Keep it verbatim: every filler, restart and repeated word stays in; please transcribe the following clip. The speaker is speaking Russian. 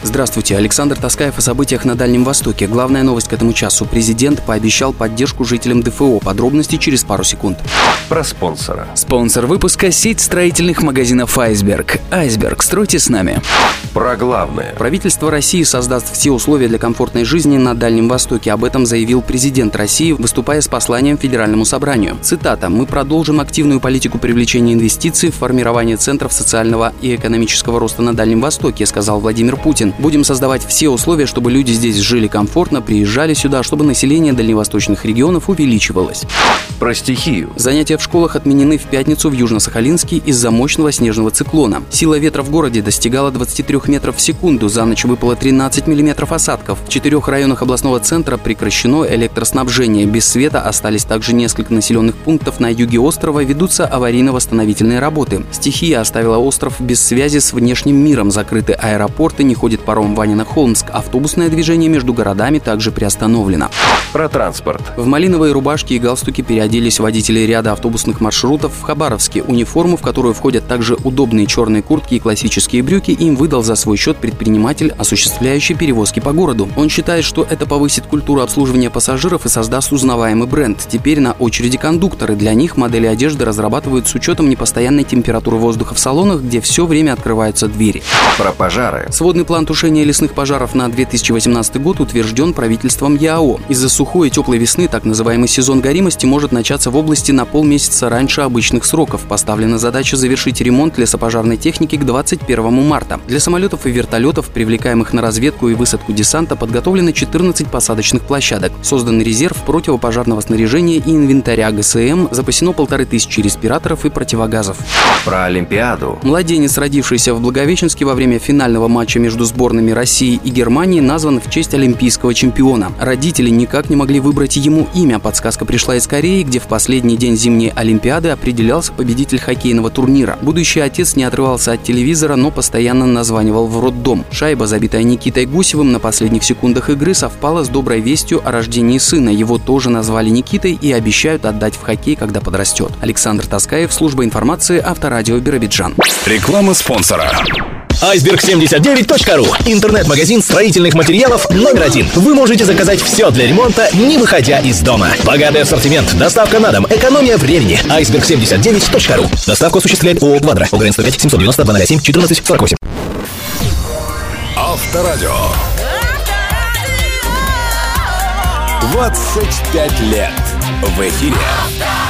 Здравствуйте, Александр Таскаев о событиях на Дальнем Востоке. Главная новость к этому часу. Президент пообещал поддержку жителям ДФО. Подробности через пару секунд. Про спонсора. Спонсор выпуска — сеть строительных магазинов «Айсберг». «Айсберг», стройте с нами. Про главное. Правительство России создаст все условия для комфортной жизни на Дальнем Востоке. Об этом заявил президент России, выступая с посланием Федеральному собранию. Цитата: «Мы продолжим активную политику привлечения инвестиций в формирование центров социального и экономического роста на Дальнем Востоке», сказал Владимир Путин. «Будем создавать все условия, чтобы люди здесь жили комфортно, приезжали сюда, чтобы население дальневосточных регионов увеличивалось». Про стихию. Занятия в школах отменены в пятницу в Южно-Сахалинске из-за мощного снежного циклона. Сила ветра в городе достигала двадцати трёх метров в секунду. За ночь выпало тринадцать миллиметров осадков. В четырех районах областного центра прекращено электроснабжение. Без света остались также несколько населенных пунктов на юге острова. Ведутся аварийно-восстановительные работы. Стихия оставила остров без связи с внешним миром. Закрыты аэропорты, не ходит паром Ванино-Холмск. Автобусное движение между городами также приостановлено. Про транспорт. В малиновые рубашки и галстуки переоделись водители ряда автобусных маршрутов в Хабаровске. Униформу, в которую входят также удобные черные куртки и классические брюки, им выдал за свой счет предприниматель, осуществляющий перевозки по городу. Он считает, что это повысит культуру обслуживания пассажиров и создаст узнаваемый бренд. Теперь на очереди кондукторы. Для них модели одежды разрабатывают с учетом непостоянной температуры воздуха в салонах, где все время открываются двери. Про пожары. Сводный план тушения лесных пожаров на две тысячи восемнадцатый год утвержден правительством ЯО. Из-за сухой и теплой весны так называемый сезон горимости может начаться в области на полмесяца раньше обычных сроков. Поставлена задача завершить ремонт лесопожарной техники к двадцать первому марта. Для самолетов и вертолетов, привлекаемых на разведку и высадку десанта, подготовлено четырнадцать посадочных площадок. Создан резерв противопожарного снаряжения и инвентаря ГСМ, запасено полторы тысячи респираторов и противогазов. Про Олимпиаду. Младенец, родившийся в Благовещенске во время финального матча между сборными России и Германии, назван в честь олимпийского чемпиона. Родители никак не могли выбрать ему имя. Подсказка пришла из Кореи, где в последний день зимней Олимпиады определялся победитель хоккейного турнира. Будущий отец не отрывался от телевизора, но постоянно названивал в роддом. Шайба, забитая Никитой Гусевым на последних секундах игры, совпала с доброй вестью о рождении сына. Его тоже назвали Никитой и обещают отдать в хоккей, когда подрастет. Александр Таскаев, служба информации, Авторадио Биробиджан. Реклама спонсора. айсберг семьдесят девять точка ру. Интернет-магазин строительных материалов номер один. Вы можете заказать все для ремонта, не выходя из дома. Богатый ассортимент, доставка на дом, экономия времени. айсберг семьдесят девять точка ру. Доставку осуществляет ООО «Квадро». ОГРН сто пять семьсот девяносто два ноль семь четырнадцать сорок восемь. Авторадио. двадцать пять лет в эфире.